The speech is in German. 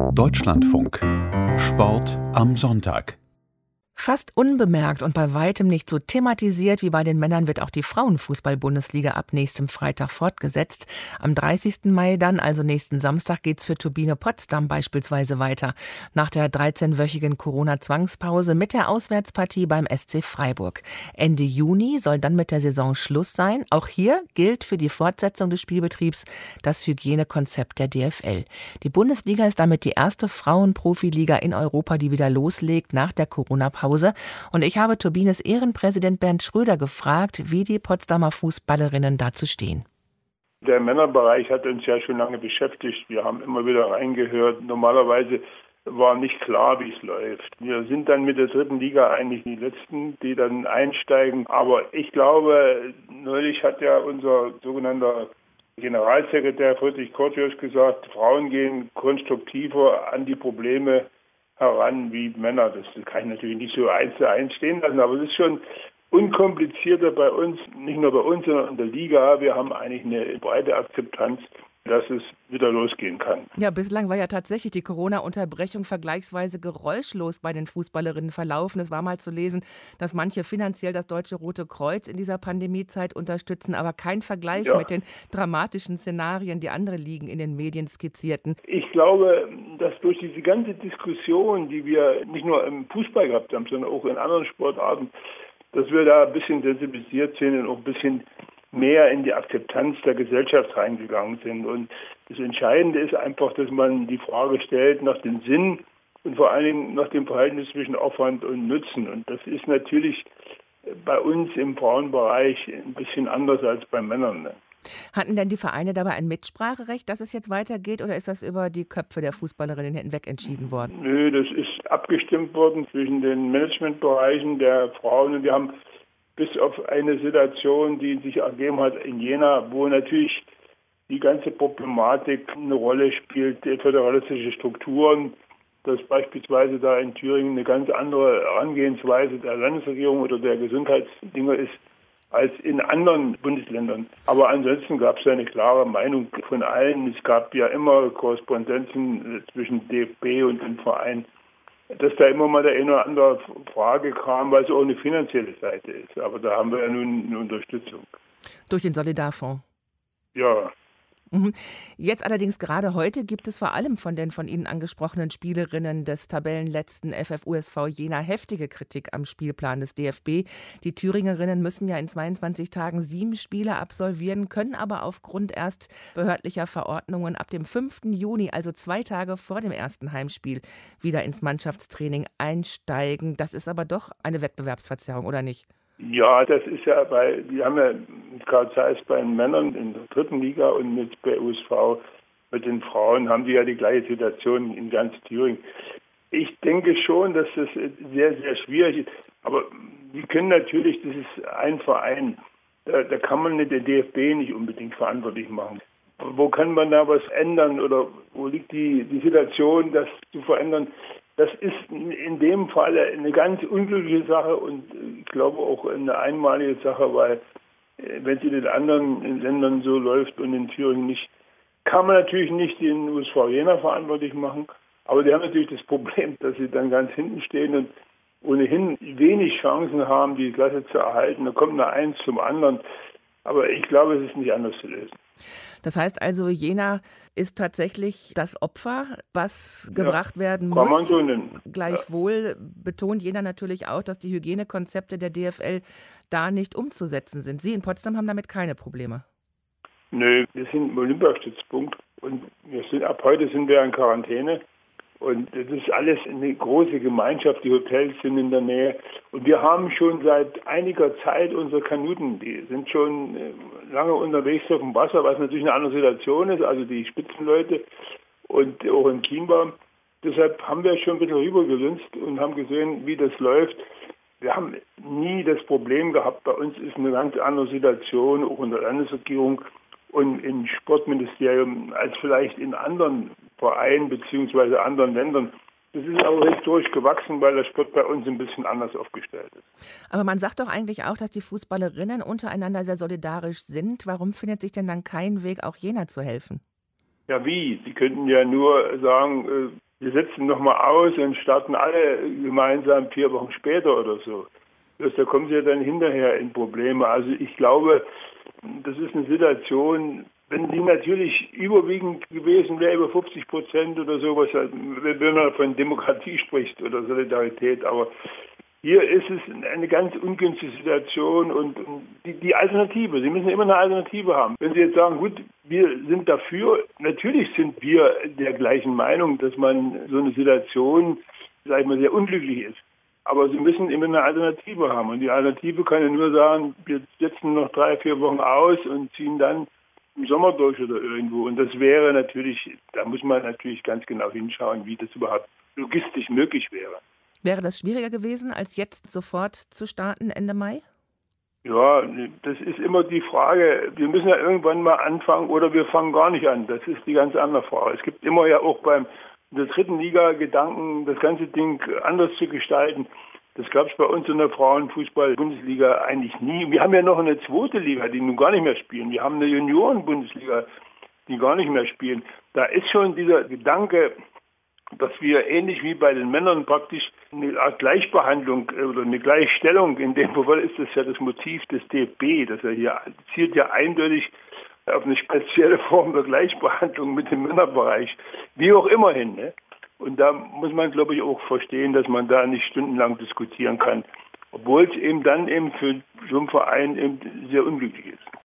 Deutschlandfunk. Sport am Sonntag. Fast unbemerkt und bei weitem nicht so thematisiert wie bei den Männern wird auch die Frauenfußball-Bundesliga ab nächstem Freitag fortgesetzt. Am 30. Mai dann, also nächsten Samstag, geht's für Turbine Potsdam beispielsweise weiter. Nach der 13-wöchigen Corona-Zwangspause mit der Auswärtspartie beim SC Freiburg. Ende Juni soll dann mit der Saison Schluss sein. Auch hier gilt für die Fortsetzung des Spielbetriebs das Hygienekonzept der DFL. Die Bundesliga ist damit die erste Frauenprofiliga in Europa, die wieder loslegt nach der Corona-Pause. Und ich habe Turbines Ehrenpräsident Bernd Schröder gefragt, wie die Potsdamer Fußballerinnen dazu stehen. Der Männerbereich hat uns ja schon lange beschäftigt. Wir haben immer wieder reingehört. Normalerweise war nicht klar, wie es läuft. Wir sind dann mit der dritten Liga eigentlich die Letzten, die dann einsteigen. Aber ich glaube, neulich hat ja unser sogenannter Generalsekretär Friedrich Curtius gesagt, Frauen gehen konstruktiver an die Probleme heran wie Männer. Das kann ich natürlich nicht so eins zu eins stehen lassen, aber es ist schon unkomplizierter bei uns, nicht nur bei uns, sondern in der Liga. Wir haben eigentlich eine breite Akzeptanz, dass es wieder losgehen kann. Ja, bislang war ja tatsächlich die Corona-Unterbrechung vergleichsweise geräuschlos bei den Fußballerinnen verlaufen. Es war mal zu lesen, dass manche finanziell das Deutsche Rote Kreuz in dieser Pandemiezeit unterstützen, aber kein Vergleich mit den dramatischen Szenarien, die andere Ligen in den Medien skizzierten. Ich glaube, dass durch diese ganze Diskussion, die wir nicht nur im Fußball gehabt haben, sondern auch in anderen Sportarten, dass wir da ein bisschen sensibilisiert sind und auch ein bisschen mehr in die Akzeptanz der Gesellschaft reingegangen sind. Und das Entscheidende ist einfach, dass man die Frage stellt nach dem Sinn und vor allen Dingen nach dem Verhältnis zwischen Aufwand und Nutzen. Und das ist natürlich bei uns im Frauenbereich ein bisschen anders als bei Männern. Ne? Hatten denn die Vereine dabei ein Mitspracherecht, dass es jetzt weitergeht, oder ist das über die Köpfe der Fußballerinnen hinweg entschieden worden? Nö, das ist abgestimmt worden zwischen den Managementbereichen der Frauen. Und wir haben bis auf eine Situation, die sich ergeben hat in Jena, wo natürlich die ganze Problematik eine Rolle spielt, föderalistische Strukturen, dass beispielsweise da in Thüringen eine ganz andere Herangehensweise der Landesregierung oder der Gesundheitsdinge ist als in anderen Bundesländern. Aber ansonsten gab es eine klare Meinung von allen. Es gab ja immer Korrespondenzen zwischen DFB und dem Verein, dass da immer mal der eine oder andere Frage kam, weil es auch eine finanzielle Seite ist. Aber da haben wir ja nun eine Unterstützung. Durch den Solidarfonds? Ja. Jetzt allerdings gerade heute gibt es vor allem von den von Ihnen angesprochenen Spielerinnen des Tabellenletzten FFUSV Jena heftige Kritik am Spielplan des DFB. Die Thüringerinnen müssen ja in 22 Tagen 7 Spiele absolvieren, können aber aufgrund erst behördlicher Verordnungen ab dem 5. Juni, also 2 Tage vor dem ersten Heimspiel, wieder ins Mannschaftstraining einsteigen. Das ist aber doch eine Wettbewerbsverzerrung, oder nicht? Ja, das ist ja wir haben ja mit Karl Zeiss bei den Männern in der dritten Liga und mit bei USV mit den Frauen haben die ja die gleiche Situation in ganz Thüringen. Ich denke schon, dass das sehr, sehr schwierig ist. Aber wir können natürlich, das ist ein Verein, da kann man den DFB nicht unbedingt verantwortlich machen. Wo kann man da was ändern oder wo liegt die Situation, das zu verändern? Das ist in dem Fall eine ganz unglückliche Sache und ich glaube auch eine einmalige Sache, weil wenn es in den anderen Ländern so läuft und in Thüringen nicht, kann man natürlich nicht den USV Jena verantwortlich machen. Aber die haben natürlich das Problem, dass sie dann ganz hinten stehen und ohnehin wenig Chancen haben, die Klasse zu erhalten. Da kommt nur eins zum anderen. Aber ich glaube, es ist nicht anders zu lösen. Das heißt also, Jena ist tatsächlich das Opfer, was gebracht werden muss. Kann man so nennen. Gleichwohl betont Jena natürlich auch, dass die Hygienekonzepte der DFL da nicht umzusetzen sind. Sie in Potsdam haben damit keine Probleme. Nö, wir sind im Olympiastützpunkt und ab heute sind wir in Quarantäne. Und das ist alles eine große Gemeinschaft, die Hotels sind in der Nähe. Und wir haben schon seit einiger Zeit unsere Kanuten, die sind schon lange unterwegs auf dem Wasser, was natürlich eine andere Situation ist, also die Spitzenleute und auch in Chiembaum. Deshalb haben wir schon ein bisschen rübergelunzt und haben gesehen, wie das läuft. Wir haben nie das Problem gehabt, bei uns ist eine ganz andere Situation, auch in der Landesregierung und im Sportministerium, als vielleicht in anderen Vereinen bzw. anderen Ländern. Das ist aber historisch gewachsen, weil der Sport bei uns ein bisschen anders aufgestellt ist. Aber man sagt doch eigentlich auch, dass die Fußballerinnen untereinander sehr solidarisch sind. Warum findet sich denn dann kein Weg, auch Jena zu helfen? Ja, wie? Sie könnten ja nur sagen, wir setzen nochmal aus und starten alle gemeinsam 4 Wochen später oder so. Da kommen sie ja dann hinterher in Probleme. Also ich glaube, das ist eine Situation, wenn die natürlich überwiegend gewesen wäre, über 50% oder sowas, wenn man von Demokratie spricht oder Solidarität, aber hier ist es eine ganz ungünstige Situation und die Alternative, Sie müssen immer eine Alternative haben. Wenn Sie jetzt sagen, gut, wir sind dafür, natürlich sind wir der gleichen Meinung, dass man so eine Situation, sag ich mal, sehr unglücklich ist. Aber Sie müssen immer eine Alternative haben. Und die Alternative kann ja nur sagen, wir setzen noch 3-4 Wochen aus und ziehen dann im Sommer durch oder irgendwo. Und das wäre natürlich, da muss man natürlich ganz genau hinschauen, wie das überhaupt logistisch möglich wäre. Wäre das schwieriger gewesen, als jetzt sofort zu starten Ende Mai? Ja, das ist immer die Frage, wir müssen ja irgendwann mal anfangen oder wir fangen gar nicht an. Das ist die ganz andere Frage. Es gibt immer ja auch in der dritten Liga Gedanken, das ganze Ding anders zu gestalten. Das gab es bei uns in der Frauenfußball-Bundesliga eigentlich nie. Wir haben ja noch eine zweite Liga, die nun gar nicht mehr spielen. Wir haben eine Junioren-Bundesliga, die gar nicht mehr spielen. Da ist schon dieser Gedanke, dass wir ähnlich wie bei den Männern praktisch eine Art Gleichbehandlung oder eine Gleichstellung, in dem Fall ist das ja das Motiv des DFB, dass er hier zielt ja eindeutig auf eine spezielle Form der Gleichbehandlung mit dem Männerbereich, wie auch immer hin. Ne? Und da muss man, glaube ich, auch verstehen, dass man da nicht stundenlang diskutieren kann, obwohl es eben dann eben für so einen Verein eben sehr unglücklich ist.